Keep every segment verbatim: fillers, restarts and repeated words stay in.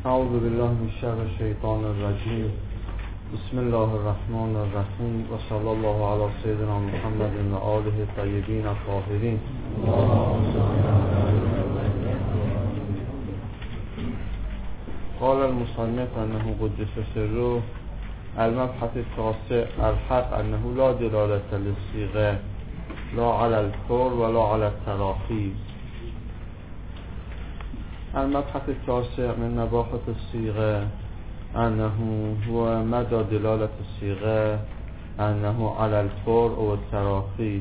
اعوذ بالله من شر الشیطان الرجیم. بسم الله الرحمن الرحیم و صلی الله علی سیدنا محمد و آله الطیبین الطاهرین. قال المصنف انه قدس سره المبحث التاسع الحق انه لا دلالة للصيغة لا على الفور ولا على التراخي. المبحث التاسع من مباحث الصيغة أنه هو مدى دلالة الصيغة أنه على الفور أو التراخي،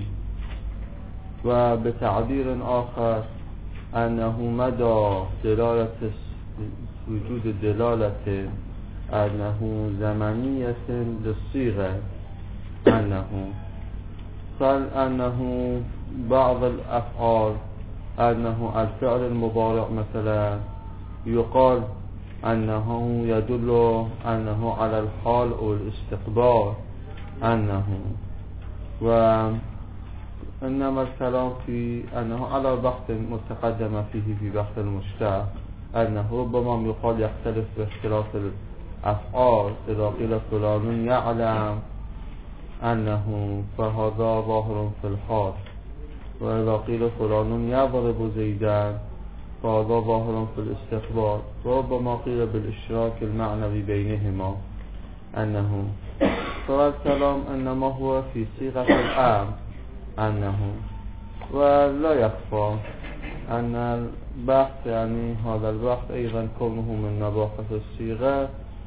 وبتعبير آخر أنه مدى دلالة وجود دلالة أنه زمنية للصيغة، أنه قال أنه بعض الأفعال أنه الفعل المضارع مثلا يقال أنه يدل أنه على الحال أو الاستقبال، أنه وإنما الكلام في أنه على بحث متقدم فيه في بحث المشتق، أنه ربما يقال يختلف باختلاف الأفعال. إذا قيل فلان يعلم أنه فهذا ظاهر في الحال، وإذا قيل فلان يضرب زيدا فهذا ظاهر في الاستقبال. وربما قيل بالاشتراك المعنوي بينهما، أنه فالكلام إنما هو في صيغة الأمر، أنه ولا يخفى أن البحث يعني هذا البحث أيضا كونه من مباحث الصيغة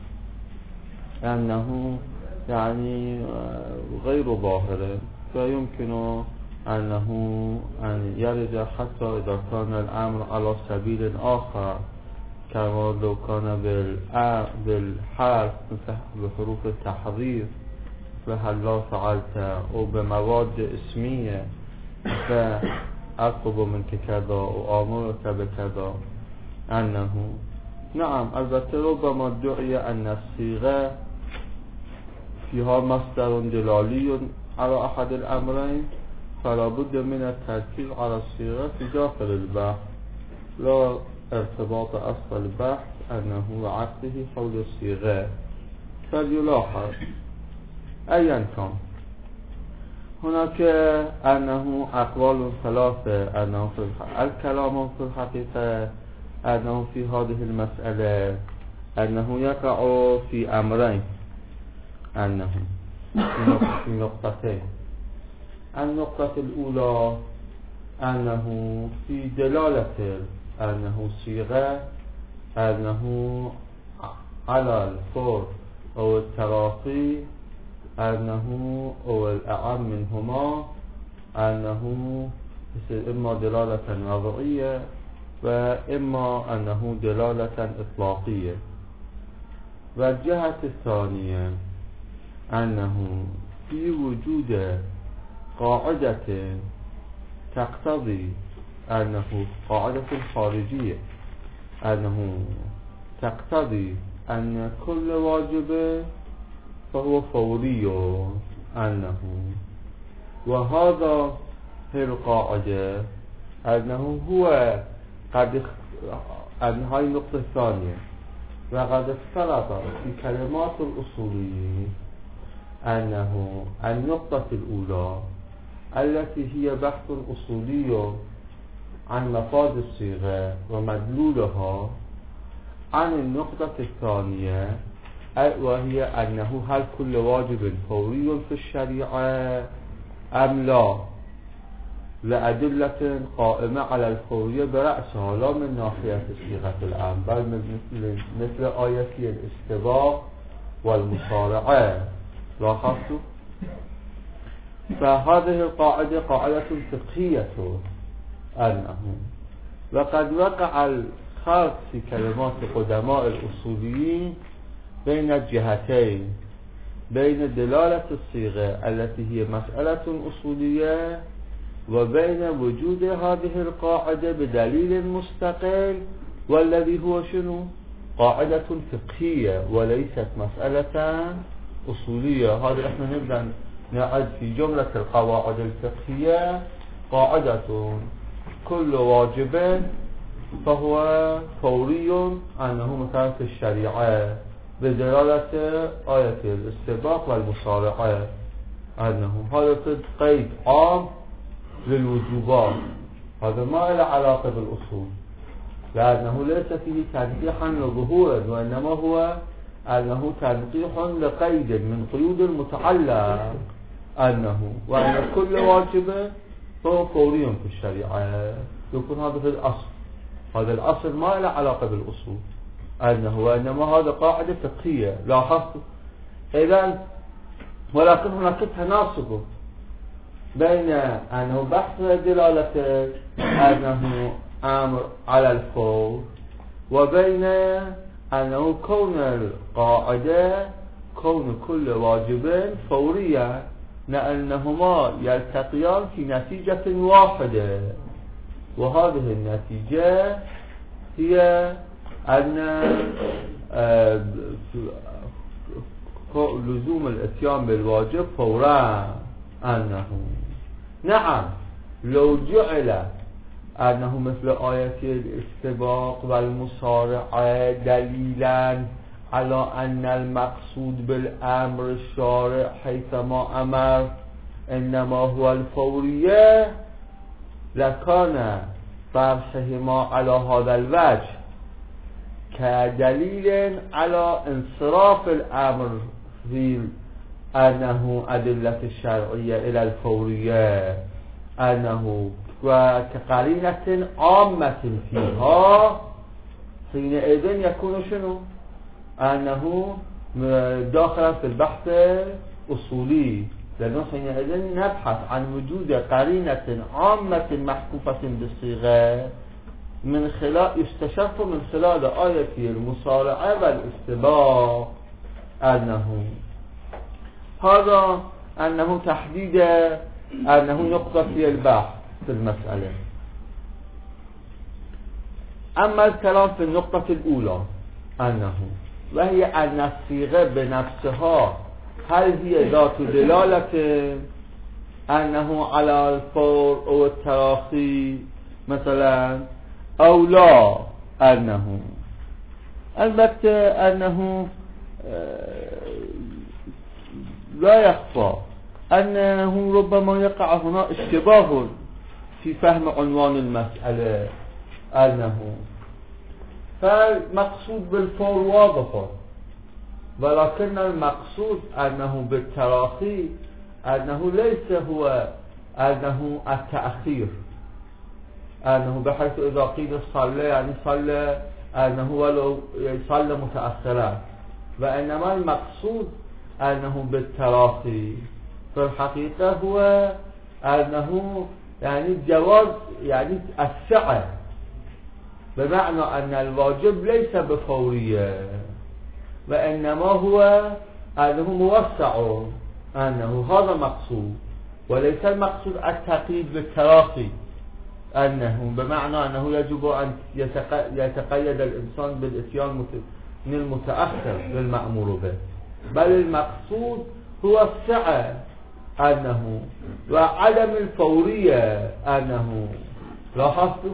أنه يعني غير ظاهر، فيمكن أنه أن يرد حتى إذا كان الأمر على سبيل آخر، كما لو كان بالحرف مثل بحروف التحرير فهلا فعلت، أو بمواد اسمية فأطلب منك كذا وآمرك بكذا، أنه نعم البته ربما ادعي أن الصيغة فيها مصدر دلالي على أحد الأمرين، فلا بد من التركيز على الصيغة في داخل البحث، لا ارتباط أصل البحث أنه عقده حول الصيغة. فليلاحظ أيا كان هناك أنه أقوال ثلاثة، أنه في الكلام في الحقيقة أنه في هذه المسألة أنه يقع في أمرين، أنه في نقطتين. النقطة الأولى أنه في دلالة أنه صيغة أنه على الفور أو التراخي، أنه أو الأعم منهما، أنه إما دلالة وضعية وإما أنه دلالة إطلاقية. والجهة الثانية أنه في وجود قاعدة تقتضي أنه قاعدة خارجية، أنه تقتضي أن كل واجب فهو فوري، أنه وهذا هي القاعدة أنه هو قد أن هاي النقطة الثانية وقد اختلط في كلمات الأصوليين أنه النقطة الأولى التي هي بحث أصولي عن مفاد الصيغة ومدلولها عن النقطة الثانية، وهي أنه هل كل واجب فوري في الشريعة أم لا، لأدلة قائمة على الفورية برأسها، لا من ناحية صيغة الأمر بل مثل, مثل آية الاستواء والمصارعة. لاحظتوا؟ فهذه القاعدة قاعدة فقهية، أنه وقد وقع الخلط في كلمات قدماء الأصوليين بين الجهتين، بين دلالة الصيغة التي هي مسألة أصولية وبين وجود هذه القاعدة بدليل مستقل، والذي هو شنو؟ قاعدة فقهية وليست مسألة أصولية. هذا احنا نبدأ نعد في جملة القواعد الفقهية قاعدة كل واجب فهو فوري أنه مثلا في الشريعة بدلالة آية الاستباق والمصارعة أنه هذا قيد عام للوجوبات. هذا ما له علاقة بالأصول، لأنه ليس فيه تنقيحا لظهورا، وإنما هو أنه تنقيح لقيد من قيود المتعلق، أنه وأن كل واجب فهو فوري في الشريعة. يكون هذا في الأصل، هذا الأصل ما له علاقة بالأصول، أنه وإنما هذا قاعدة فقهية. لاحظت إذن، ولكن هناك تناسب بين أنه بحث دلالة أنه أمر على الفور، وبين أنه كون القاعدة كون كل واجب فورية، لأنهما يلتقيان في نتيجة واحدة، وهذه النتيجة هي أن لزوم الاتيان بالواجب فورا. أنه نعم لو جعل أنه مثل آية الاستباق والمصارعة دليلا على أن المقصود بالأمر الشارع حيثما أمر إنما هو الفورية، لكان طرحهما على هذا الوجه كدليل على انصراف الأمر في أنه أدلة الشرعية إلى الفورية، أنه وكقرينة عامة فيها، حينئذ يكون شنو؟ أنه داخل في البحث أصولي، لأنه حينئذ نبحث عن وجود قرينة عامة محكوفة بالصيغة من خلال يستشف من خلال آية المصارعة والاستباق. أنه هذا أنه تحديد أنه نقطة في البحث في المسألة. أما الكلام في النقطة الأولى أنه وهي أن الصيغة بنفسها هل هي ذات دلالة أنه على الفور أو التراخي مثلا أو لا، أنه البته أنه لا يخفى أنه ربما يقع هنا اشتباه في فهم عنوان المسألة. أنه فالمقصود بالفور واضح، ولكن المقصود أنه بالتراخي أنه ليس هو أنه التأخير، أنه بحيث إذا قيل صلى يعني صلى أنه ولو صلى متأخرا، وإنما المقصود أنه بالتراخي. فالحقيقة هو أنه يعني جواز يعني السعة، بمعنى أن الواجب ليس بفورية، وإنما هو أنه موسع، أنه هذا مقصود، وليس المقصود التقييد بالتراخي، أنه بمعنى أنه يجب أن يتقيد الإنسان بالإتيان من المتأخر للمأمور به، بل المقصود هو السعة، أنه وعدم الفورية. أنه لاحظت،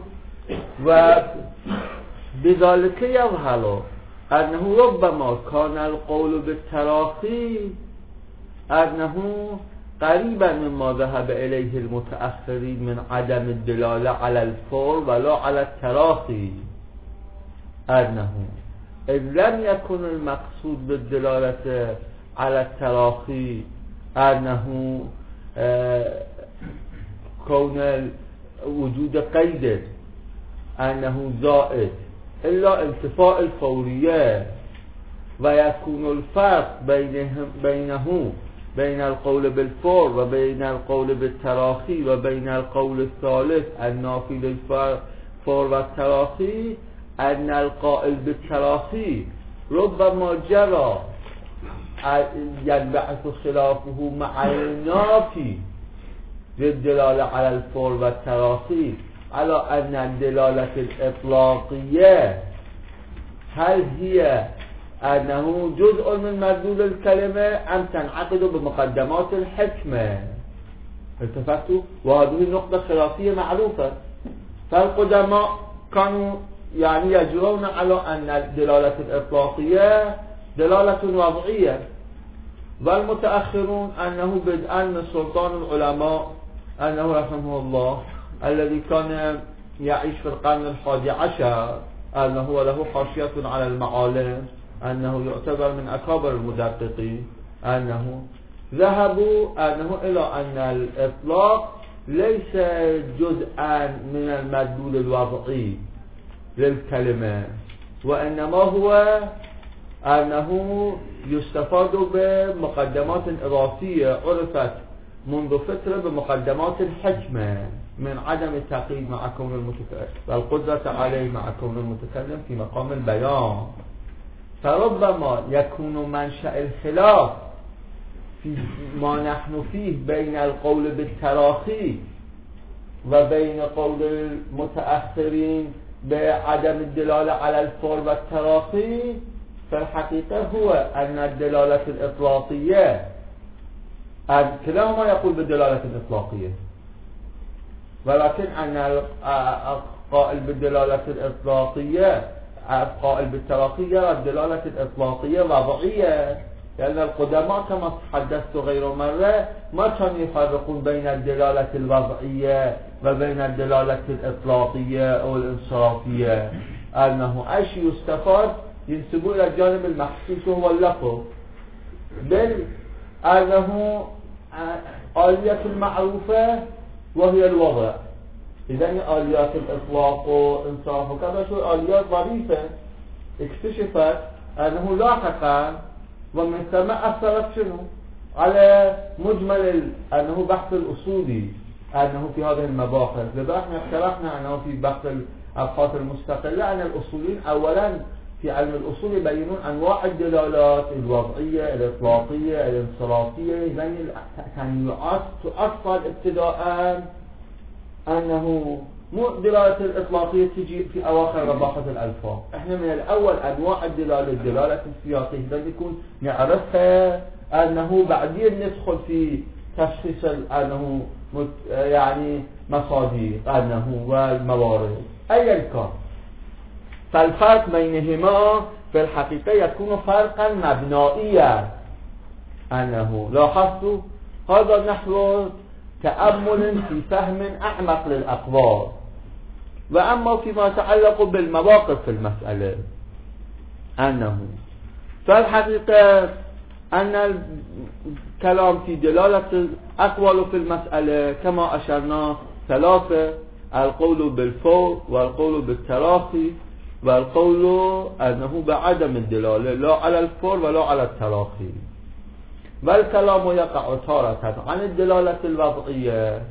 وبذلك يظهر أنه ربما كان القول بالتراخي أنه قريبا مما ذهب إليه المتأخرين من عدم الدلالة على الفور ولا على التراخي. أنه إذ لم يكن المقصود بالدلالة على التراخي أنه آه كون وجود قيد أنه زائد إلا انتفاء الفورية، ويكون الفرق بينهم بينه بين القول بالفور وبين القول بالتراخي وبين القول الثالث النافي للفور والتراخي أن القائل بالتراخي ربما جرى ينبعث خلافه مع النافي للدلالة على الفور والتراخي على أن الدلالة الإطلاقية هل هي أنه جزء من مدلول الكلمة أم تنعقد بمقدمات الحكمة. التفتوا، وهذه نقطة خلافية معروفة. فالقدماء كانوا يعني يجرون على أن الدلالة الإطلاقية دلالة وضعية، والمتأخرون أنه بدءا من سلطان العلماء أنه رحمه الله الذي كان يعيش في القرن الحادي عشر أنه له حاشية على المعالم، أنه يعتبر من أكابر المدققين، أنه ذهبوا أنه إلى أن الإطلاق ليس جزءا من المدلول الوضعي للكلمة، وإنما هو أنه يستفاد بمقدمات إضافية عرفت منذ فترة بمقدمات الحكمة من عدم التقييد مع كون المتكلم والقدرة عليه مع كون المتكلم في مقام البيان. فربما يكون منشأ الخلاف في ما نحن فيه بين القول بالتراخي وبين قول المتأخرين بعدم الدلالة على الفور والتراخي، فالحقيقة هو أن الدلالة الإطلاقية كلاهما يقول بالدلالة الإطلاقية، ولكن أن القائل بالدلالة الإطلاقية القائل بالتراخي يرى الدلالة الإطلاقية وضعية، لأن القدماء كما تحدثت غير مرة ما كانوا يفرقون بين الدلالة الوضعية وبين الدلالة الإطلاقية أو الانصرافية، أنه أي شيء يستفاد ينسبوا إلى الجانب المحسوس وهو اللفظ، بل أنه آلية المعروفة وهي الوضع. إذن آليات الإطلاق والانصراف وكذا شو آليات ظريفة اكتشفت أنه لاحقا ومن ثم أثرت شنو على مجمل أنه بحث الأصولي أنه في هذه المباحث. لذا احنا اقترحنا أنه في بحث الأبحاث المستقلة أن الأصوليين أولا في علم الأصول يبينون أنواع الدلالات الوضعية الإطلاقية الانصرافية، يعني التنويعات تؤصل ابتداء أنه مو الدلالة الإطلاقية تجي في أواخر مباحث الألفاظ. احنا من الأول أنواع الدلالة الدلالة السياقية لازم يكون نعرفها، أنه بعدين ندخل في تشخيص أنه يعني مصادر أنه والموارد أيا كان. فالفرق بينهما في الحقيقة يكون فرقا مبنائيا، أنه لاحظت هذا نحو تأمل في فهم أعمق للأقوال. وأما فيما يتعلق بالمواقف في المسألة أنه فالحقيقة أن الكلام في دلالة الأقوال في المسألة كما أشرنا ثلاثة: القول بالفور والقول بالتراخي والقول أنه بعدم الدلالة لا على الفور ولا على التراخي. والكلام يقع تارة عن الدلالة الوضعية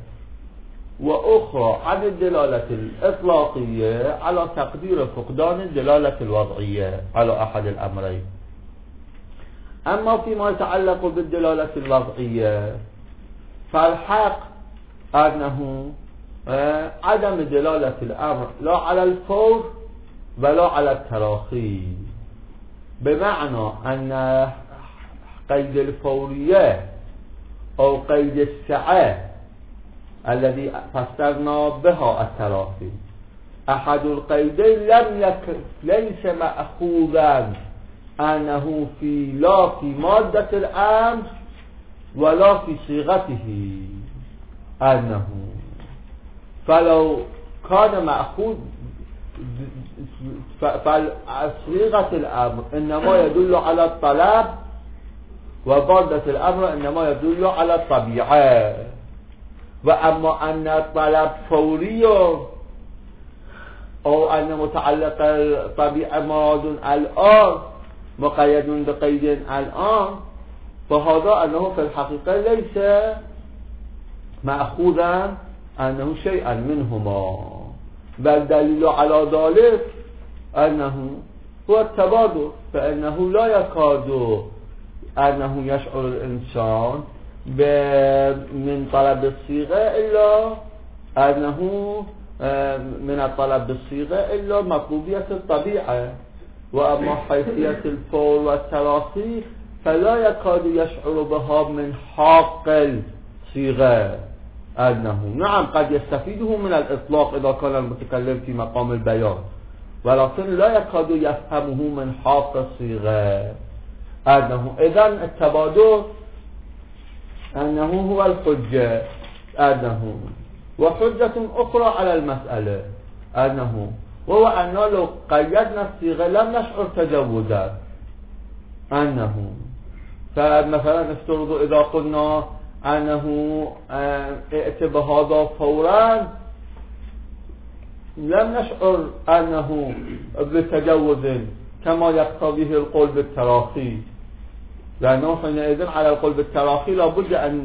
وأخرى عن الدلالة الإطلاقية على تقدير فقدان الدلالة الوضعية على أحد الأمرين. أما فيما يتعلق بالدلالة الوضعية فالحق أنه عدم دلالة الأمر لا على الفور ولا على التراخي، بمعنى أن قيد الفورية أو قيد السعة الذي فسرنا بها التراخي أحد القيدين لم يكن ليس مأخوذا أنه في لا في مادة الأمر ولا في صيغته، أنه فلو كان مأخوذ فصيغة الأمر إنما يدل على الطلب ومادة الأمر إنما يدل على الطبيعة. وأما أن الطلب فوري أو أن متعلق الطبيعة مراد الآن مقيد بقيد الآن، فهذا أنه في الحقيقة ليس مأخوذا أنه شيئا منهما، بل دليل على ذلك أنه هو التبادل، فإنه لا يكاد أنه يشعر الإنسان من طلب الصيغة إلا أنه من الطلب بالصيغة إلا مطلوبية الطبيعة. وأما حيثية الفور والتراخي فلا يكاد يشعر بها من حق الصيغة، أنه نعم قد يستفيده من الإطلاق إذا كان المتكلم في مقام البيان، ولكن لا يكاد يفهمه من حاف الصيغة أنه إذن التبادل أنه هو الحجة أنه وحجة أخرى على المسألة أنه وهو أنه لو قيدنا الصيغة لم نشعر تجوزا أنه فمثلا افترضوا إذا قلنا أنه ائت بهذا فورا لم نشعر أنه بتجوز كما يقتضيه القول بالتراخي، لأنه حينئذ على القول بالتراخي لابد أن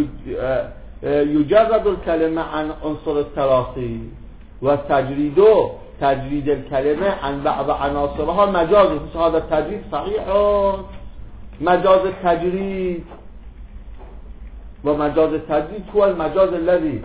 يجرد الكلمة عن عنصر التراخي والتجريد تجريد الكلمة عن بعض عناصرها مجاز. هذا التجريد صحيح مجاز التجريد، ومجاز التجريد هو المجاز الذي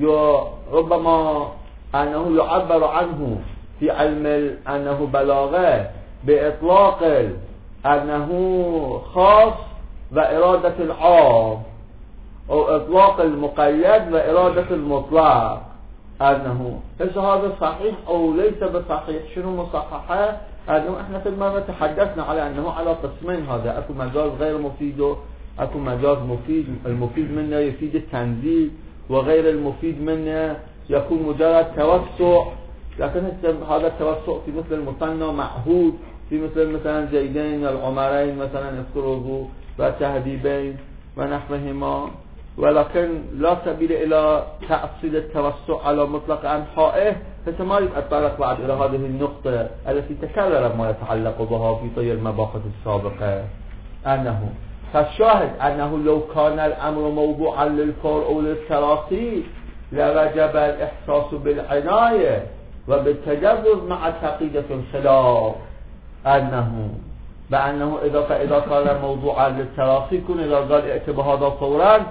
ربما أنه يعبر عنه في علم أنه بلاغة بإطلاق أنه خاص وإرادة العام أو إطلاق المقيد وإرادة المطلق أنه هل هذا صحيح أو ليس بصحيح؟ شنو مصححه؟ أنه إحنا في المرة تحدثنا على أنه على قسمين، هذا أكو مجاز غير مفيد أكو مجاز مفيد. المفيد منه يفيد التنزيل وغير المفيد منه يكون مجرد توسع، لكن هذا التوسع في مثل المثنى معهود، في مثل مثلا زيدين العمرين مثلا افترضوا وتهذيبين ونحوهما، ولكن لا سبيل إلى تأصيل التوسع على مطلق أنحائه. فما يريد أتطرق بعد إلى هذه النقطة التي تكرر ما يتعلق بها في طي المباحث السابقة أنه فالشاهد أنه لو كان الأمر موضوعا للفور أو للتراخي لوجب الإحساس بالعناية وبالتجرد مع تقييد الخلاف أنه بأنه إذا فإذا كان موضوعا للتراخي يكون إذا قال ائت بهذا فورا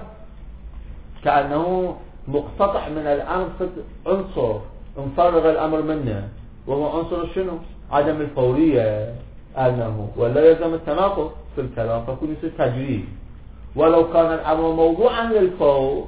كأنه مقتطع من الأمر في عنصر انفرغ الأمر منه، وهو عنصر شنو؟ عدم الفورية أنه ولا يلزم التناقض في الكلام فيكون يصير تجريد. ولو كان الأمر موضوعا للفور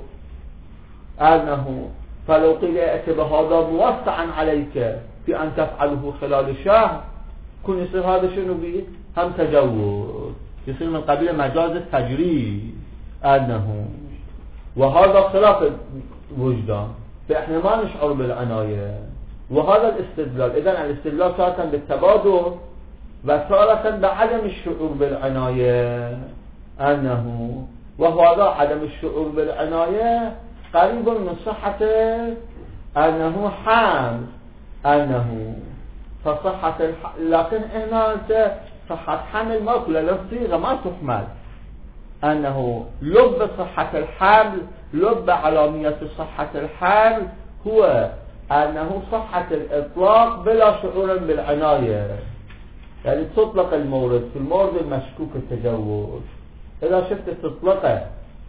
أنه فلو قيل ائت بهذا موسعا عليك في أن تفعله خلال شهر يكون يصير هذا شنو بيه؟ هم تجوز، يصير من قبيل مجاز التجريد أنه وهذا خلاف الوجدان، فإحنا ما نشعر بالعناية. وهذا الاستدلال إذن الاستدلال تارة بالتبادل وتارة بعدم الشعور بالعناية أنه وهذا عدم الشعور بالعناية قريب من صحة أنه حمل أنه فصحة الح... لكن هنا أنت صحة حمل ما كل الصيغة ما تحمل أنه لب صحة الحمل لب علامية صحة الحمل هو أنه صحة الإطلاق بلا شعور بالعناية، يعني تطلق المورد في المورد المشكوك التجوز إذا شفت تطلقه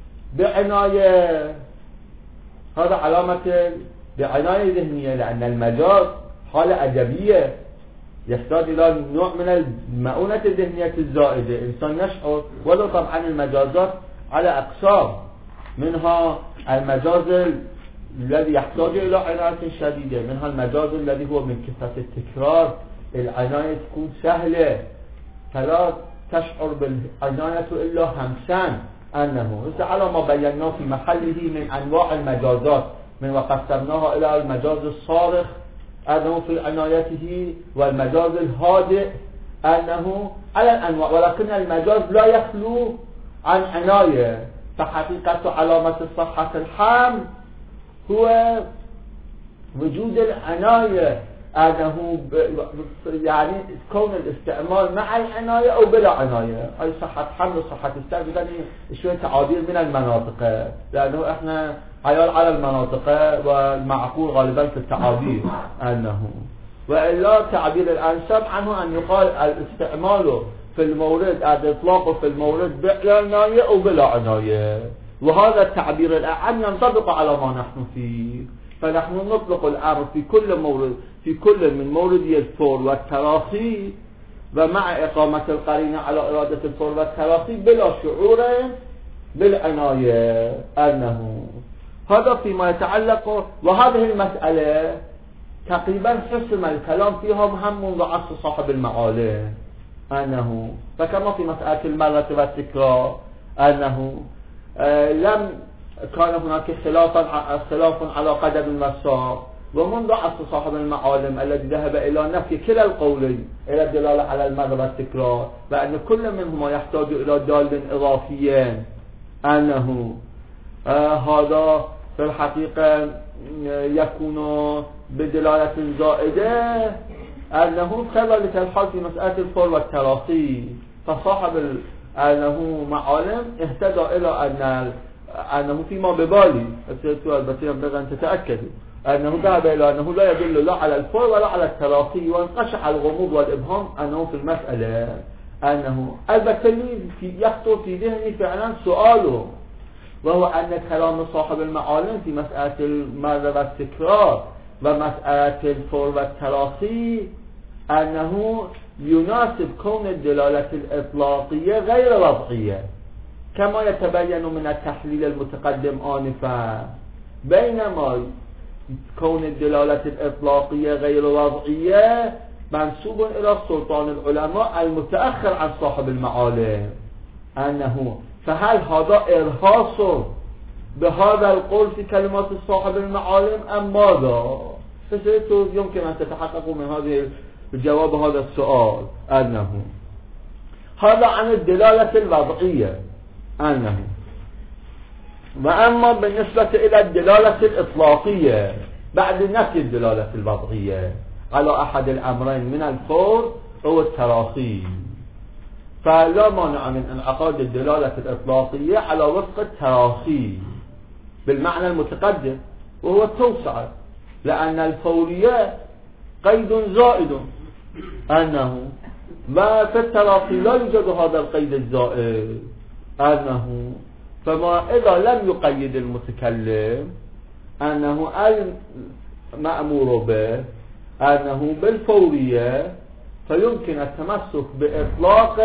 بعناية هذا علامة بعناية ذهنية، لأن المجاز حالة أدبية يحتاج إلى نوع من المؤونة الذهنية الزائدة إنسان يشعر. ولو طبعا المجازات على أقسام، منها المجاز الذي يحتاج إلى عناية شديدة، منها المجاز الذي هو من كثرة التكرار العناية تكون سهلة فلا تشعر بالعناية إلا همسان أنه على ما بيناه في محله من أنواع المجازات من وقسمناها إلى المجاز الصارخ أنه في عنايته والمجاز الهادئ أنه على الأنواع، ولكن المجاز لا يخلو عن عناية. فحقيقة علامة صحة الحمل هو وجود العناية أنه يعني كون الاستعمال مع العناية أو بلا عناية، أي صحة حمل وصحة السلب يعني شوية تعابير من المناطق، لأنه إحنا عيال على المناطق والمعقول غالبا في التعابير أنه وإلا تعبير الأنسب عنه أن يقال الاستعمال في المورد الإطلاق في المورد بلا عناية أو بلا عناية، وهذا التعبير الأعم ينطبق على ما نحن فيه. فنحن نطلق الأمر في كل مورد في كل من موردي الفور والتراخي ومع إقامة القرينة على إرادة الفور والتراخي بلا شعور بالعناية أنه هذا فيما يتعلق. وهذه المسألة تقريبا حسم الكلام فيهم هم منذ عصر صاحب المعالم، أنه فكما في مسألة المرة والتكرار أنه آه لم كان هناك خلافا خلاف على قدم المساق، ومنذ عصر صاحب المعالم الذي ذهب إلى نفي كلا القولين إلى الدلالة على المرة والتكرار، وأن كل منهما يحتاج إلى دال إضافيا، أنه آه هذا في الحقيقة يكون بدلالة زائدة، أنه كذلك الحال في مسألة الفور والتراخي. فصاحب أنه معالم اهتدى إلى أن أنه فيما ببالي البتي ينبغي أن تتأكدوا أنه ذهب إلى أنه لا يدل لا على الفور ولا على التراخي، وانقشع الغموض والإبهام أنه في المسألة أنه البتي يخطر في ذهني فعلا سؤاله، وهو أن كلام صاحب المعالم في مسألة المرة والتكرار ومسألة الفور والتراخي أنه يناسب كون الدلالة الإطلاقية غير وضعية، كما يتبين من التحليل المتقدم آنفا، بينما كون الدلالة الإطلاقية غير وضعية منسوب إلى سلطان العلماء المتأخر عن صاحب المعالم، أنه فهل هذا إرهاص بهذا القول في كلمات صاحب المعالم أم ماذا؟ فسيتو يمكن أن تتحققوا من هذه الجواب هذا السؤال، أنه هذا عن الدلالة الوضعية، أنه وأما بالنسبة إلى الدلالة الإطلاقية بعد نفي الدلالة الوضعية على أحد الأمرين من الفور أو التراخي، فلا مانع من انعقاد الدلالة الإطلاقية على وفق التراخي بالمعنى المتقدم وهو التوسعة، لأن الفورية قيد زائد، أنه ما في التراخي لا يوجد هذا القيد الزائد، أنه فما إذا لم يقيد المتكلم أنه المأمور به أنه بالفورية فيمكن التمسك بإطلاق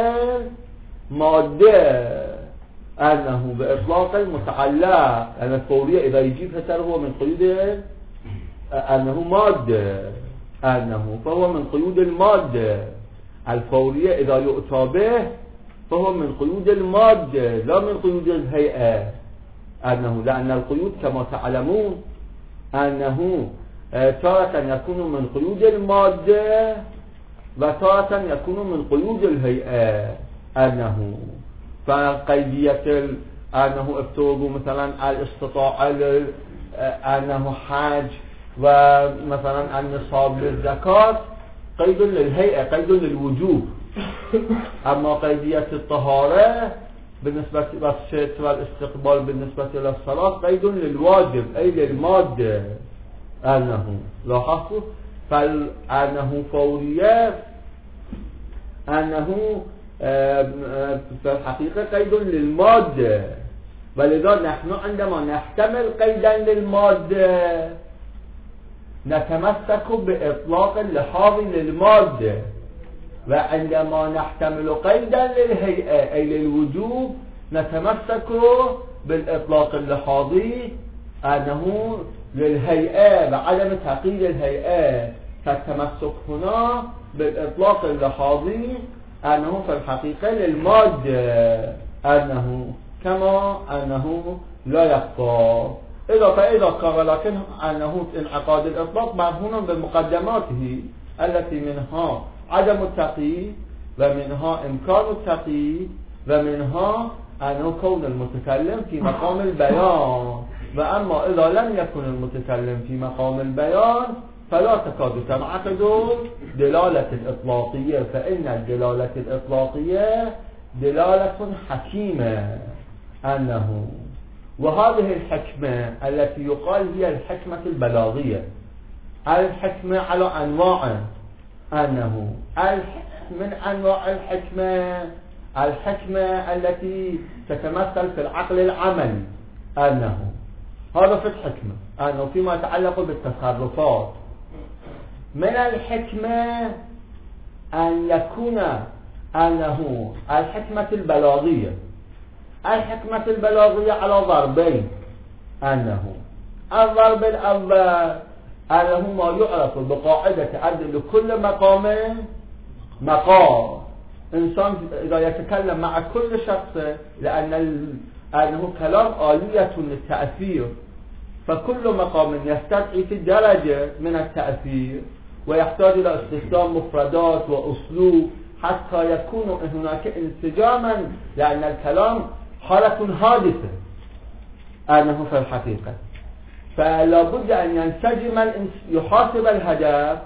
مادة، أنه بإطلاق المتعلق، أن الفورية إذا يجيب هتر هو من قيود أنه مادة، أنه فهو من قيود المادة، الفورية إذا يؤتى به فهو من قيود المادة لا من قيود الهيئة، أنه لأن القيود كما تعلمون أنه تارة يكون من قيود المادة وتارة يكون من قيود الهيئة، أنه فقيدية أنه افترضوا مثلا الاستطاعة أنه حج ومثلا النصاب للزكاة قيد للهيئة قيد للوجوب، أما قيدية الطهارة بالنسبة للستر والاستقبال بالنسبة إلى الصلاة قيد للواجب أي للمادة، أنه لاحظوا فأنه فورية أنه في الحقيقة قيد للمادة، ولذا نحن عندما نحتمل قيدا للمادة نتمسك بإطلاق اللحاظ للمادة، وعندما نحتمل قيدا للهيئة أي للوجوب نتمسك بالإطلاق اللحاظي أنه للهيئة وعدم تقييد الهيئة، فالتمسك هنا بالإطلاق اللحاظي أنه في الحقيقة للمادة، أنه كما أنه لا يخفى إذا فإذا كان، لكن أنه انعقاد الإطلاق مرهون بمقدماته التي منها عدم التقييد ومنها إمكان التقييد ومنها أنه كون المتكلم في مقام البيان، وأما إذا لم يكن المتكلم في مقام البيان فلا تكاد تنعقد دلالة الإطلاقية، فإن الدلالة الإطلاقية دلالة حكيمة، أنه وهذه الحكمة التي يقال هي الحكمة البلاغية، الحكمة على أنواع، أنه من أنواع الحكمة الحكمة التي تتمثل في العقل العملي، أنه هذا في الحكمة أنه فيما يتعلق بالتصرفات من الحكمة أن يكون أنه الحكمة البلاغية الحكمة البلاغية على ضربين، أنه الضرب الأول أنه ما يعرف بقاعدة أن لكل مقام مقام. إنسان إذا يتكلم مع كل شخص لأن أنه كلام آلية للتأثير، فكل مقام يستدعي في درجة من التأثير ويحتاج إلى استخدام مفردات وأسلوب حتى يكون هناك انسجاما، لأن الكلام حالة حادثة أنه في الحقيقة، فلا بد أن ينسجم يحاسب الهدف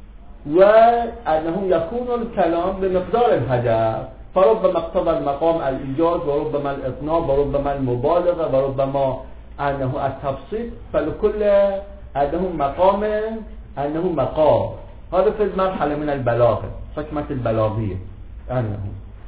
وأنه يكون الكلام بمقدار الهدف، فربما اقتضى المقام الإيجاز وربما الإطناب وربما المبالغة وربما أنه التبسيط، فلكل أنه مقام أنه مقام. هذا في المرحلة من البلاغة، حكمة البلاغية. أنه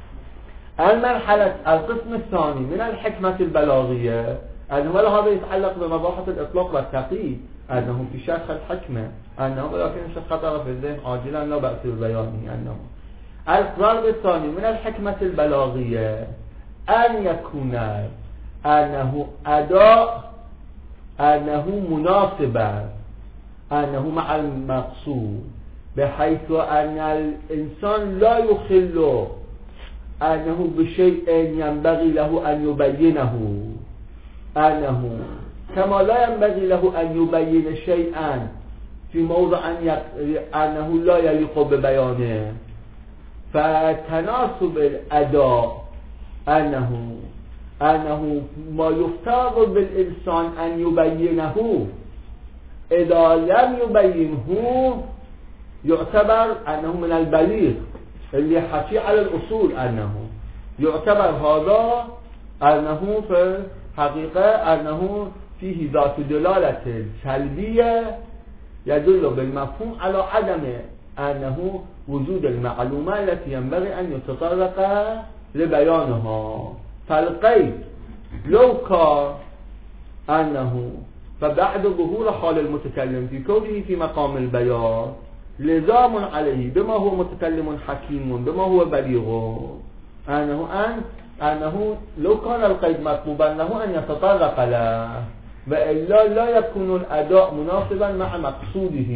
المرحلة القسم الثاني من الحكمة البلاغية أنه ولا هذا يتعلق بمباحث الإطلاق والتقييد، أنه في شرح الحكمة أنه ولكن خطر في الذهن عاجلا لا بأس ببيانه. أنه القرار الثاني من الحكمة البلاغية أن يكون أنه أداء أنه مناسبا أنه مع المقصود، بحيث أن الإنسان لا يخل أنه بشيء ينبغي له أن يبينه، أنه كما لا ينبغي له أن يبين شيئا في موضع أنه لا يليق ببيانه، فتناسب الأداء أنه أنه ما يفترض بالإنسان أن يبينه إذا لم يبينه يعتبر أنه من البليغ اللي حكي على الأصول، أنه يعتبر هذا أنه في حقيقة أنه فيه ذات دلالة سلبية يدل بالمفهوم على عدم أنه وجود المعلومة التي ينبغي أن يتطرق لبيانها. فالقيد لو كان أنه فبعد ظهور حال المتكلم في كونه في مقام البيان لزام عليه بما هو متكلم حكيم بما هو بليغ، أنه أن أنه لو كان القيد مطلوبا له أن يتطرق له، وإلا لا يكون الأداء مناسبا مع مقصوده.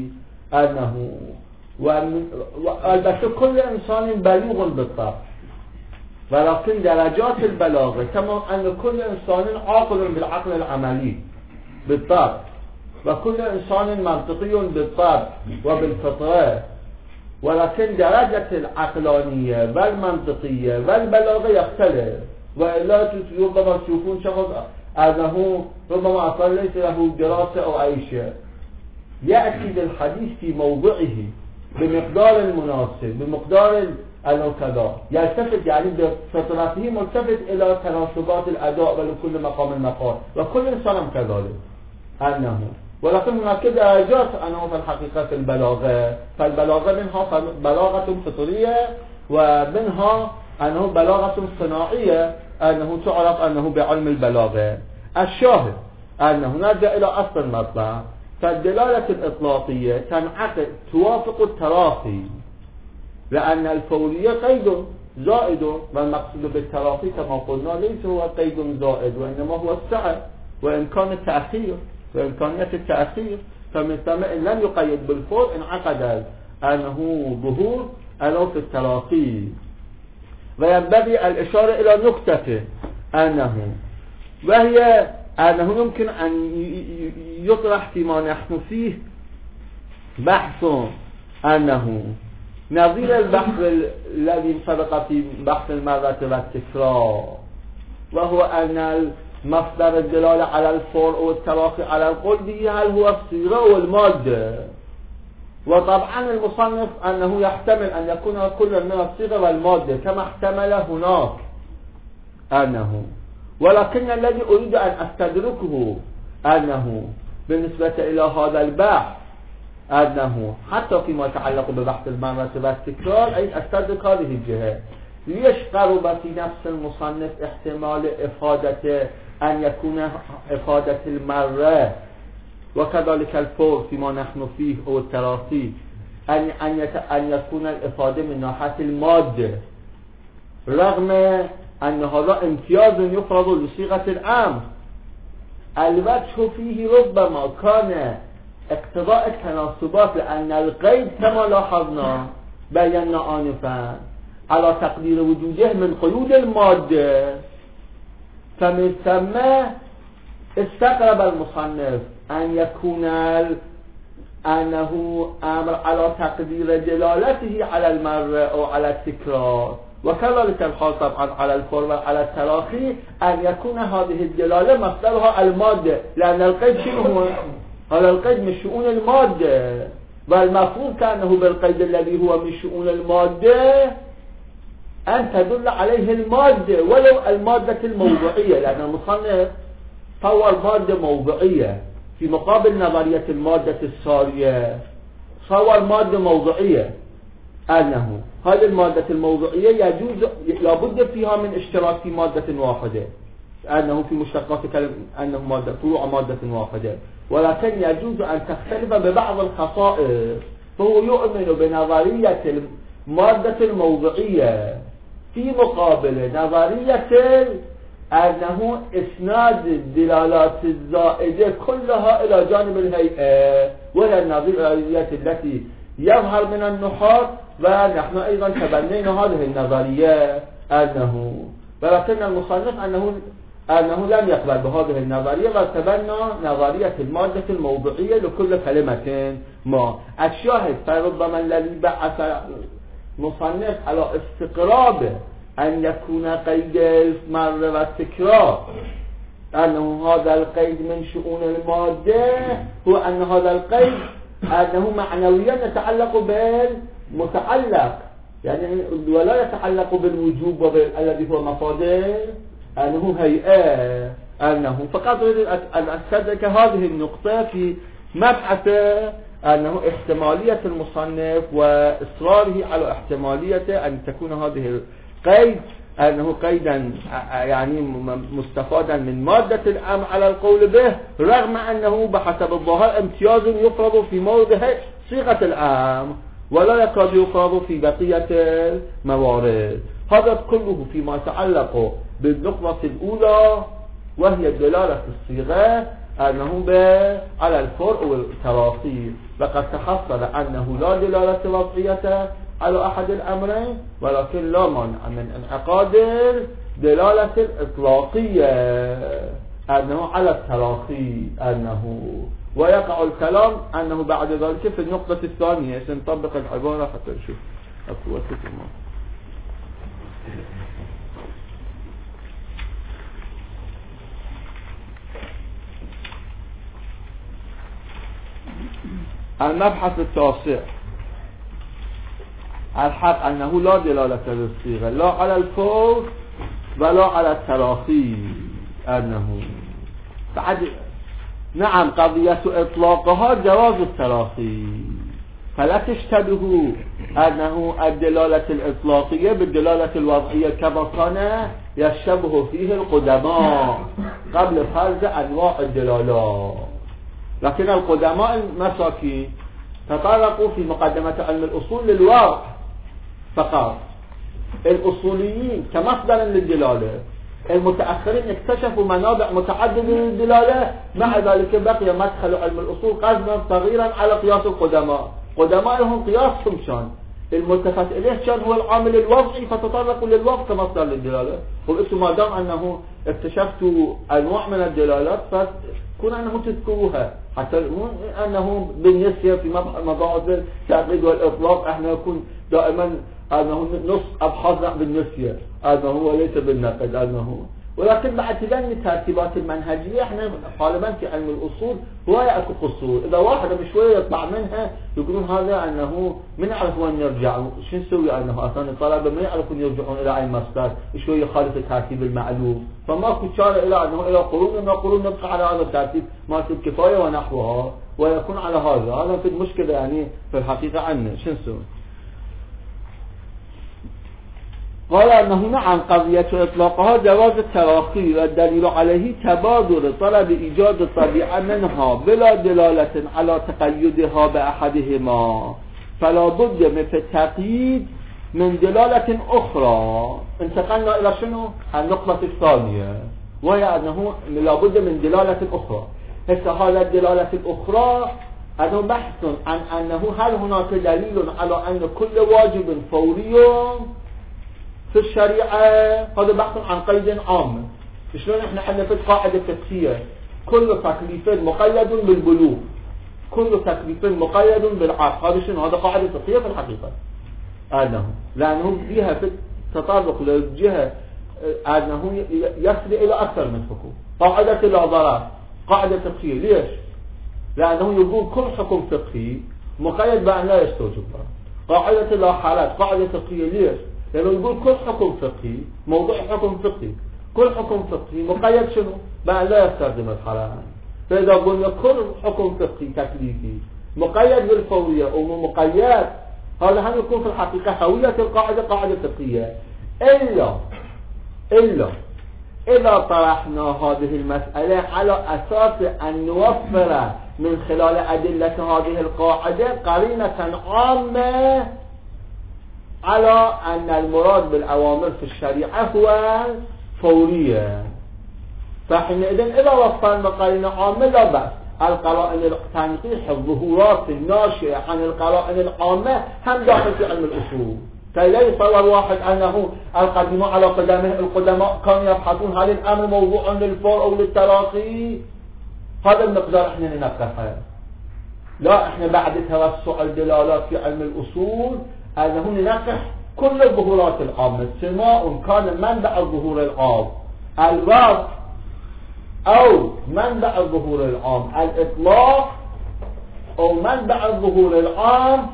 أنه والبته كل إنسان بليغ بالطبع، ولكن درجات البلاغة كما أن كل إنسان عاقل بالعقل العملي بالطبع، وكل إنسان منطقي بالطبع وبالفطرة، ولكن درجة العقلانية والمنطقية والبلاغة يختلف. وإلا ربما تشوفون شخص أنه ربما أصلا ليس له دراسة أو أي شيء، يأتي بالحديث في موضعه بمقدار المناسب بمقدار الكذا، يلتفت يعني بفطرته ملتفت إلى تناسبات الأداء ولكل مقام المقام، وكل إنسان كذلك. أنه ولكن هناك درجات أنه في الحقيقة في البلاغة، فالبلاغة منها بلاغة فطرية ومنها أنه بلاغة صناعية أنه تعرف أنه بعلم البلاغة. الشاهد أنه نرجع إلى أصل المطلع، فالدلالة الإطلاقية تنعقد توافق التراخي، لأن الفورية قيد زائد، والمقصود بالتراخي كما قلنا ليس هو قيد زائد وإنما هو السعة وإمكان التأخير وإمكانية التأخير، فمن ثم إن لم يقيد بالفور انعقد أنه ظهور أنه في التراخي. وينبغي الإشارة إلى نقطة أنه وهي أنه يمكن أن يطرح فيما نحن فيه بحث أنه نظير البحث الذي سبق في بحث المرة والتكرار، وهو أن مصدر الدلالة على الفور والتراخي على القول به هل هو الصيغة والمادة. وطبعا المصنف أنه يحتمل أن يكون كل من الصيغة والمادة كما احتمل هناك أنه، ولكن الذي أريد أن أستدركه أنه بالنسبة إلى هذا البحث أنه حتى فيما يتعلق ببحث المرة والتكرار أي أستدرك هذه الجهة. ليش قرب في نفس المصنف احتمال إفادة أن يكون إفادة المرة وكذلك الفور فيما نحن فيه أو التراخي أن أن أن يكون الإفادة من ناحية المادة، رغم أن هذا امتياز يفرض لصيغة الأمر. الوجه فيه ربما كان اقتضاء التناسبات لأن القيد كما لاحظنا بينا آنفا على تقدير وجوده من قيود المادة، فمن ثم استقرب المصنف أن يكون أنه أمر على تقدير دلالته على المرة أو على التكرار، وكذلك الحال طبعا على الفور وعلى التراخي أن يكون هذه الدلالة مصدرها المادة، لأن القيد شنو هو؟ هذا القيد من شؤون المادة، والمفروض كأنه بالقيد الذي هو من شؤون المادة أن تدل عليه المادة ولو المادة الموضوعية، لأن المصنف طور مادة موضوعية في مقابل نظرية المادة السارية، صور مادة موضوعية أنه هذه المادة الموضوعية يجوز لابد فيها من اشتراك في مادة واحدة، أنه في مشتقات كلمة أنه مادة فروع مادة واحدة، ولكن يجوز أن تختلف ببعض الخصائص. فهو يؤمن بنظرية المادة الموضوعية في مقابل نظرية أنه إسناد الدلالات الزائدة كلها إلى جانب الهيئة، وهي النظرية التي يظهر من النحاة، ونحن أيضا تبنينا هذه النظرية أنه، ولكن المصنف أنه أنه لم يقبل بهذه النظرية وتبنى نظرية المادة الموضوعية لكل كلمة ما. الشاهد فربما الذي بعث مصنف على استقرابه أن يكون قيد المرة والتكرار أنه هذا القيد من شؤون المادة، هو أن هذا القيد أنه معنويا يتعلق بالمتعلق، يعني ولا يتعلق بالوجوب الذي هو مصادر أنه هيئة، أنه فقط أريد أن أستدرك هذه النقطة في مبحث أنه احتمالية المصنف وإصراره على احتمالية أن تكون هذه القيد أنه قيدا يعني مستفادا من مادة الأمر على القول به، رغم أنه بحسب الظاهر امتياز يفرض في موضع صيغة الأمر ولا يكاد يفرض في بقية الموارد. هذا كله فيما يتعلق بالنقطة الأولى وهي دلالة الصيغة أنه على الفرع والتراخي، لقد تحصل أنه لا دلالة وضعية على أحد الأمرين، ولكن لا مانع من انعقاد دلالة الإطلاقية أنه على التراخي أنه، ويقع الكلام أنه بعد ذلك في النقطة الثانية سنطبق العبارة حتى نشوف أقوى تكلمة. المبحث التاسع الحق أنه لا دلالة للصيغة لا على الفور ولا على التراخي أنه بعد نعم قضية إطلاقها جواز التراخي، فلا تشتبهوا أنه الدلالة الإطلاقية بالدلالة الوضعية كما كان يشتبه فيه القدماء قبل فرض أنواع الدلالات. لكن القدماء المساكين تطرقوا في مقدمة علم الأصول للواقع فقط، الأصوليين كمصدر للدلالة، المتأخرين اكتشفوا منابع متعددة للدلالة، مع ذلك بقي مدخل علم الأصول قصدا صغيرا على قياس القدماء. قدمائهم قياسهم شان الملتفت إليه كان هو العامل الوضعي، فتطرقوا للوضع كمصدر للدلالة. قلتوا ما دام أنه اكتشفتوا أنواع من الدلالات فكون أنه تذكروها، حتى أنه بالنسبة في مباحث التعقيد والإطلاق احنا نكون دائما أنه نص أبحاثنا بالنسبة أنه هو ليس بالنقد أنه، ولكن بعد تبني الترتيبات المنهجية احنا غالبا في علم الأصول هو يأكل قصور، إذا واحد بشوية يطلع منها يقولون هذا أنه من يعرف وين يرجع، شو نسوي أنه أصلا الطلبة ما يعرفون يرجعون إلى أي مصدر شوية خالف الترتيب المعلوم، فما كتشار إلى أنه إلى قرون ما قرون نبقى على هذا الترتيب ما الكفاية ونحوها ويكون على هذا. هذا في المشكلة يعني في الحقيقة عنه شو نسوي. قال أنه نعم قضية إطلاقها جواز التراخي، والدليل عليه تبادر طلب إيجاد الطبيعة منها بلا دلالة على تقيدها بأحدهما، فلا بد من التقييد من دلالة أخرى. انتقلنا إلى شنو؟ النقطة الثانية وهي أنه لا بد من دلالة أخرى. هسه هذه الدلالة الأخرى هذا بحث عن أنه هل هناك دليل على أن كل واجب فوري في الشريعة. هذا بحث عن قيد عام. شلون احنا عندنا في قاعدة فقهية كل تكليف مقيد بالبلوغ، كل تكليف مقيد بالعقل. هذا شنو؟ هذا قاعدة فقهية في الحقيقة أنه لأنه فيها في التطرق للجهة أنه يصل إلى أكثر من حكم. قاعدة لا ضرر قاعدة فقهية. ليش؟ لأنه يقول كل حكم فقهي مقيد بأن لا يستوجب. قاعدة لا حالات قاعدة فقهية. ليش؟ لأنه يقول كل حكم فقهي موضوع حكم فقهي، كل حكم فقهي مقيد شنو؟ بأن لا يستخدم الحلال. فإذا قلنا كل حكم فقهي تكليفي مقيد بالفورية أو مقيد، هذا هم يكون في الحقيقة هوية القاعدة قاعدة فقهية. إلا إلا إذا طرحنا هذه المسألة على أساس أن نوفر من خلال أدلة هذه القاعدة قرينة عامة على أن المراد بالأوامر في الشريعة هو فورية، فحينئذ إذا وفرنا قرينة عامة لا بأس. القرائن التنقيح الظهورات الناشئة عن القرائن العامة هم داخل في علم الأصول. فلا يتصور واحد أنه القديم على قدمه القدماء كانوا يبحثون هل الأمر موضوع للفور أو للتراخي. هذا المقدار احنا ننقحه. لا، احنا بعد توسع الدلالات في علم الأصول أنه ننقح كل الظهورات العامة سواء كان منبع الظهور العام الوضع أو منبع الظهور العام الإطلاق أو منبع الظهور العام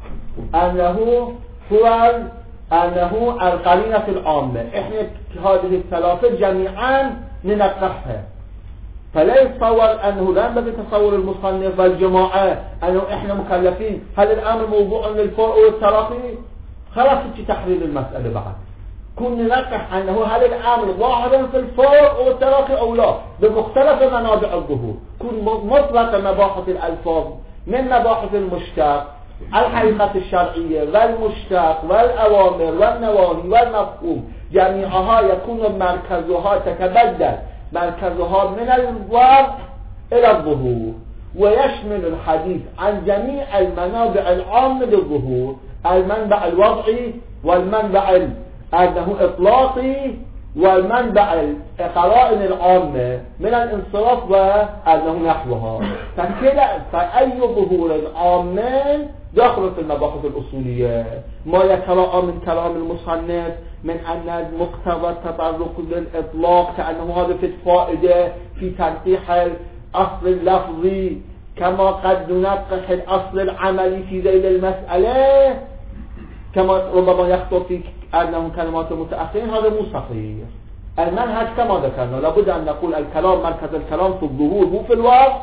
أنه هو أنه القرينة العامة. إحنا هذه الثلاثة جميعا ننقحها. فلا يتصور أنه لا ينبغي تصور المصنف والجماعة أنه إحنا مكلفين هل الأمر موضوع للفور أو التراخي. خلاص في تحرير المسألة بعد كن ننقح أنه هل الأمر ظاهر في الفور أو التراخي أو لا بمختلف منابع الظهور. كن مطلق مباحث الألفاظ من مباحث المشتق الحقيقة الشرعية والمشتق والأوامر والنواهي والمفهوم جميعها يكون مركزها تتبدل مركزها من الوضع إلى الظهور، ويشمل الحديث عن جميع المنابع العامة للظهور، المنبع الوضعي والمنبع أنه إطلاقي والمنبع القرائن العامة من الانصراف وأنه نحوها. فكلا فأي ظهور عامة داخل في المباحث الأصولية ما يتراءى من كلام المصنف من أن مقتضى التطرق للإطلاق كأنه هذا في الفائدة في تنقيح الأصل اللفظي كما قد ننقح الأصل العملي في ذيل المسألة كما ربما يخطر في أنهم كلمات متأخرين. هذا مو صحيح. المنهج كما ذكرنا لابد أن نقول الكلام مركز الكلام في الظهور مو في الوضع،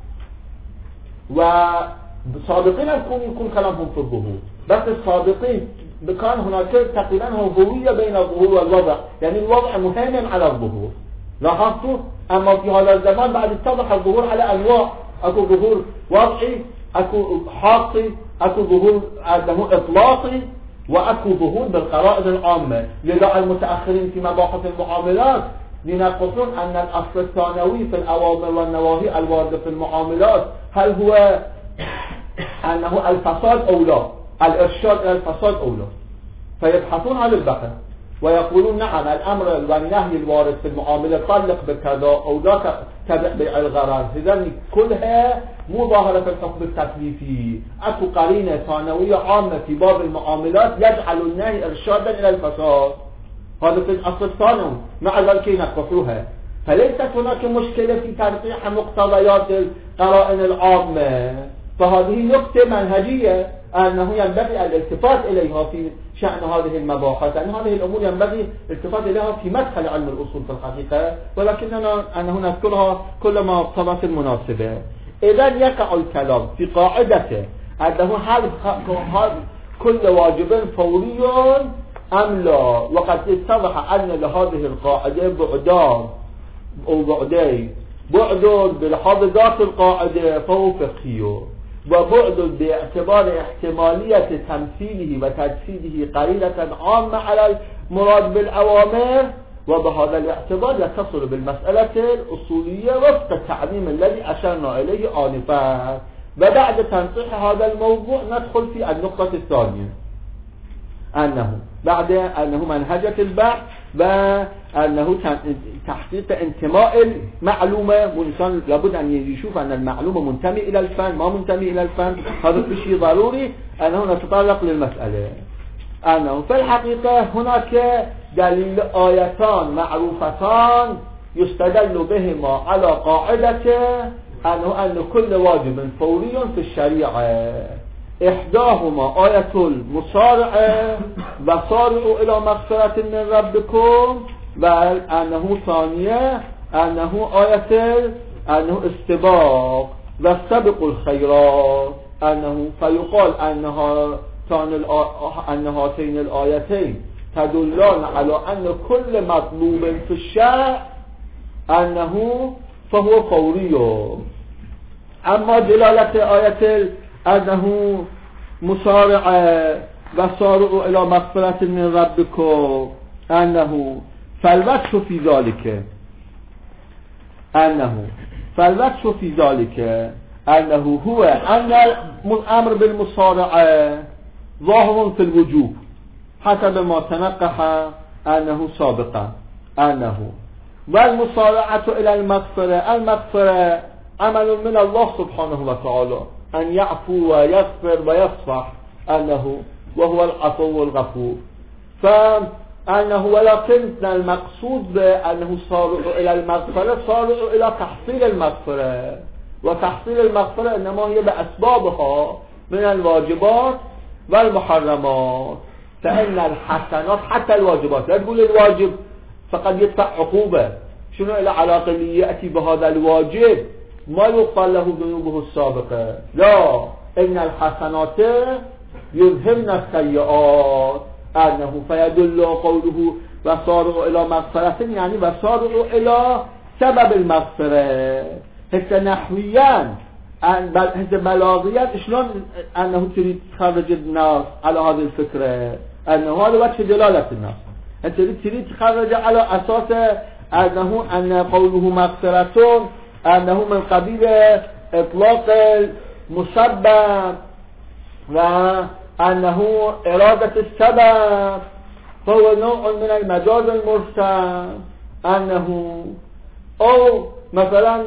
وصادقين يكون يكون كلامهم في الظهور، بس الصادقين كان هناك تقريبا هوية بين الظهور والوضع، يعني الوضع مهيمن على الظهور. لاحظتوا؟ أما في هذا الزمان بعد اتضح الظهور على أنواع، أكو ظهور وضعي، أكو حاقي، أكو ظهور أنه إطلاقي، وأكو ظهور بالقرائن العامة. لذا المتأخرين في مباحث المعاملات ينقصون أن الأصل الثانوي في الأوامر والنواهي الواردة في المعاملات هل هو أنه الفساد أو لا، الإرشاد إلى الفساد أو لا، فيبحثون عن البحث ويقولون نعم الأمر والنهي الوارد في المعاملة طلق بكذا أو لا تبع بيع الغرض. إذن كلها مو ظاهرة في الحكم التكليفي. أكو قرينة ثانوية عامة في باب المعاملات يجعل النهي إرشادا إلى الفساد. هذا في الأصل الثانوي، مع ذلك ينقصوها. فليست هناك مشكلة في تنقيح مقتضيات القرائن العامة. فهذه نقطة منهجية أنه ينبغي الالتفات إليها في شأن هذه المباحث، لأن هذه الأمور ينبغي الالتفات إليها في مدخل علم الأصول في الحقيقة، ولكننا أنه نذكرها كلما اقتضت المناسبة. إذا يقع الكلام في قاعدته أنه هل كل واجب فوري أم لا، وقد اتضح أن لهذه القاعدة بعدان أو بعدين، بعد بلحاظ ذات القاعدة فهو فقهي، وبعد باعتبار احتمالية تمثيله وتجسيده قرينة عامة على المراد بالأوامر، وبهذا الاعتبار يتصل بالمسألة الأصولية وفق التعليم الذي أشرنا إليه آنفا. وبعد تنصيح هذا الموضوع ندخل في النقطة الثانية، أنه بعد أنه منهجة البحث وأنه تحقيق انتماء المعلومة، والإنسان لابد أن يشوف أن المعلومة منتمي إلى الفن ما منتمي إلى الفن، هذا شيء ضروري أنه نتطرق للمسألة. أنه في الحقيقة هناك دليل آيتان معروفتان يستدل بهما على قاعدة أنه أن كل واجب فوري في الشريعة، إحداهما آية المصارعة وصارعوا إلى مغفرة من ربكم، وأنه ثانية أنه آية أنه استباق واستبقوا الخيرات، أنه فيقال أنها أن هاتين الآيتين تدلان على أن كل مطلوب في الشرع أنه فهو فوري. أما دلالة آية أنه مسارعة وسارعوا إلى مغفرة من ربكم أنه فالوجه في ذلك أنه فالوجه في ذلك أنه هو أن الأمر بالمسارعة ظاهر في الوجوب حسب ما تنقح أنه سابقا، أنه والمسارعة إلى المغفرة، المغفرة عمل من الله سبحانه وتعالى أن يعفو ويغفر ويصفح، أنه وهو العفو الغفور. فأنه ولكن المقصود بأنه صارع إلى المغفرة صارع إلى تحصيل المغفرة، وتحصيل المغفرة إنما هي بأسبابها من الواجبات والمحرمات، فإن الحسنات حتى الواجبات، لا تقول الواجب فقد يدفع عقوبة، شنو إلى علاقة اللي يأتي بهذا الواجب ما يغفر له ذنوبه السابقة، لا، إن الحسنات يذهبن السيئات، أنه فيدل قوله وصارعوا إلى مغفرة يعني وصارعوا إلى سبب المغفرة. هسه نحويا هسه بلاغيا شلون أنه تريد تخرج الناس على هذه الفكرة، أنه هذا وجه دلالة الناس، أنت تريد تخرج على أساس أنه أن قوله مغفرة أنه من قبيل إطلاق المسبب وأنه إرادة السبب، فهو نوع من المجاز المرسل، أنه أو مثلا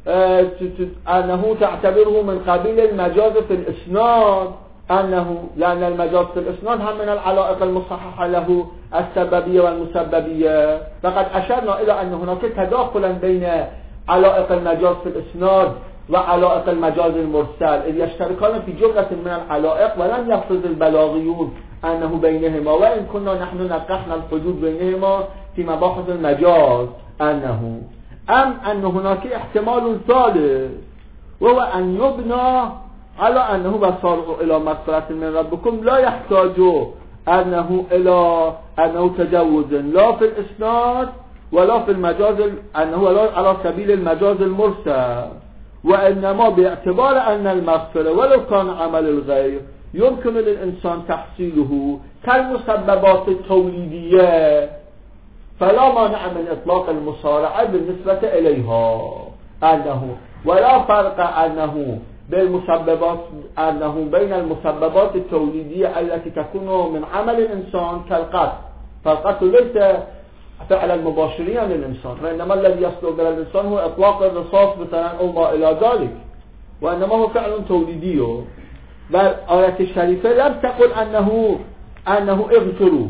أنه تعتبره من قبيل المجاز في الإسناد، أنه لأن المجاز في الإسناد هم من العلائق المصححة له السببية والمسببية. فقد أشرنا إلى أن هناك تداخلا بين علائق المجاز في الإسناد وعلائق المجاز المرسل، إذ يشتركان في جملة من العلائق، ولم يفرض البلاغيون أنه بينهما، وإن كنا نحن نقحنا الحدود بينهما في مباحث المجاز، أنه أم أن هناك احتمال ثالث، وهو أن يبنى على أنه وصارعوا إلى مغفرة من ربكم لا يحتاج أنه إلى أنه تجوز لا في الإسناد ولا في المجاز، أنه لا على سبيل المجاز المرسل، وإنما باعتبار أن المغفرة ولو كان عمل الغير يمكن للإنسان تحصيله كالمسببات التوليدية، فلا مانع من إطلاق المسارعة بالنسبة إليها، أنه ولا فرق أنه بالمسببات أنه بين المسببات التوليدية التي تكون من عمل الإنسان كالقتل، فالقتل ليس فعلا مباشريا للإنسان، وإنما الذي يصدر على الإنسان هو إطلاق الرصاص مثلا أو ما إلى ذلك، وإنما هو فعل توليدي. بل آية الشريفة لم تقل أنه أنه اغفروا،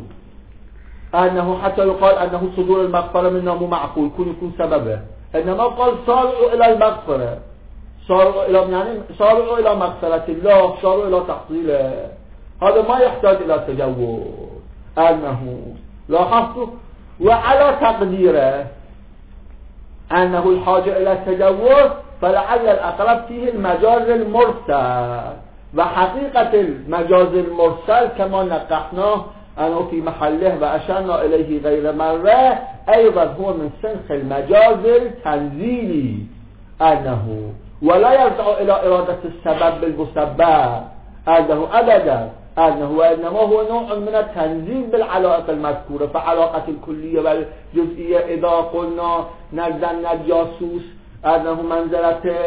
أنه حتى يقال أنه صدور المغفرة منه مو معقول يكون يكون سببه، إنما قال صارعوا إلى المغفرة، صارعوا إلى يعني صارعوا إلى مغفرة الله، صارعوا إلى تحصيله، هذا ما يحتاج إلى تجوز. أنه لاحظتوا وعلى تقديره أنه الحاجة إلى التجوز، فلعل الأقرب فيه المجاز المرسل، وحقيقة المجاز المرسل كما نقحناه أنه في محله وأشرنا إليه غير مرة أيضا هو من سنخ المجاز التنزيلي، أنه ولا يرجع إلى إرادة السبب بالمسبب، أنه أبدا، أنه وإنما هو نوع من التنزيل بالعلاقة المذكورة، فعلاقة الكلية والجزئية إذا قلنا نجد الجاسوس أنه منزلة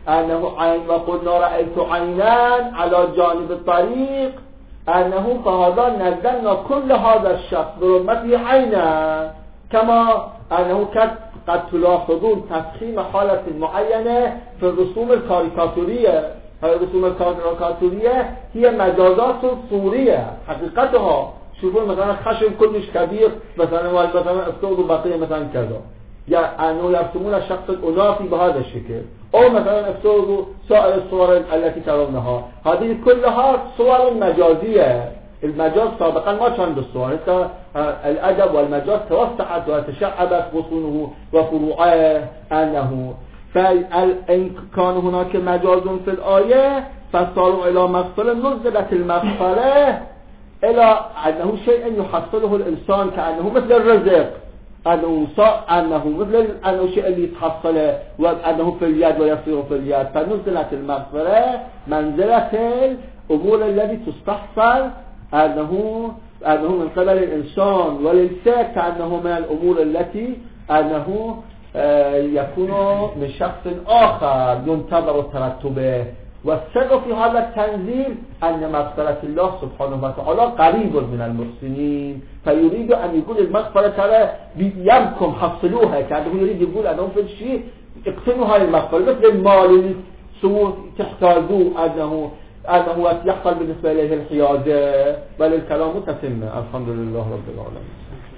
أنه عين وقلنا رأيت عينان على جانب الطريق أنه فهذا نزلنا كل هذا الشخص برمته عينا كما أنه قد تلاحظون تفخيم حالة معينة في الرسوم الكاريكاتورية. الرسوم الكاريكاتورية هي مجازات صورية حقيقتها. شوفوا مثلا خشم كلش كبير مثلا مثلا افتوض بقية مثلا كذا، يعني أنه يرسمون الشخص الأناثي بهذا الشكل، أو مثلا افتوضوا سائر الصور التي ترونها. هذه كلها صور مجازية. المجاز سابقا ما كان بالصور، الأدب والمجاز توسعت وتشعبت غصونه وفروعه. أنه فإن كان هناك مجاز في الآية فصاروا إلى مغفرة نزلت المغفرة إلى أنه شيء يحصله الإنسان كأنه مثل الرزق، أنه أنه مثل أنه شيء اللي يتحصله وأنه في اليد ويصير في اليد. فنزلت المغفرة منزلة الأمور التي تستحصل أنه أنه من قبل الإنسان، وليس كأنه من الأمور التي أنه يكون من شخص آخر ينتظر ترتبه. والسر في هذا التنزيل أن مغفرة الله سبحانه وتعالى قريب من المحسنين، فيريد أن يقول المغفرة ترى بيمكم حصلوها، كأنه يريد يقول أنه في الشيء اقتنوا هاي المغفرة مثل المال اللي سووا تحتاجوا أنه أنه يحصل بالنسبة إليه الحيازة. بل الكلام تتم. الحمد لله رب العالمين.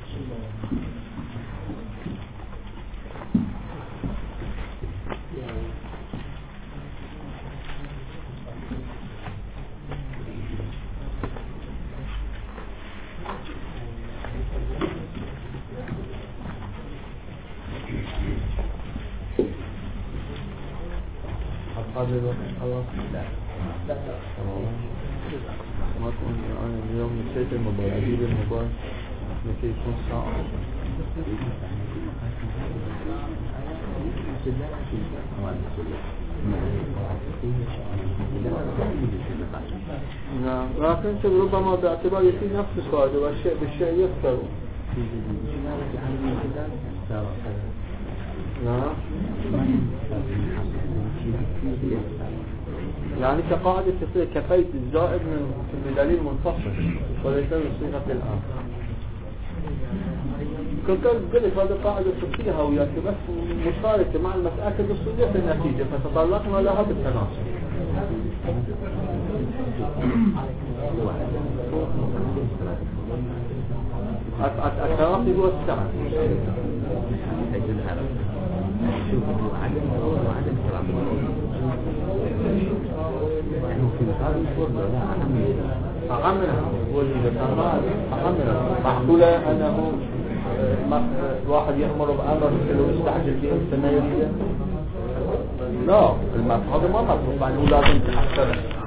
ما كنت أنا اليوم نسيت الموبايل، أجيب الموبايل نسيت يكون ساعة. نعم، لكن ربما باعتبار يصير نفس الفائدة والشيء بالشيء يذكر. نعم، يعني كقاعدة تصير كفيت الزائد من دليل منفصل وليس من صيغة الآن. كنت قلت هذه قاعدة فقهية هوية بس مشاركة مع المسألة الأصولية في النتيجة، فتطلقنا لها بالتناسب. التراخي هو السعر. أعمل معقولة أنه واحد يأمر بأمر لو يستعجل به السنة يريده؟ لا، المفروض ما مطلوب عنه لازم تحصله.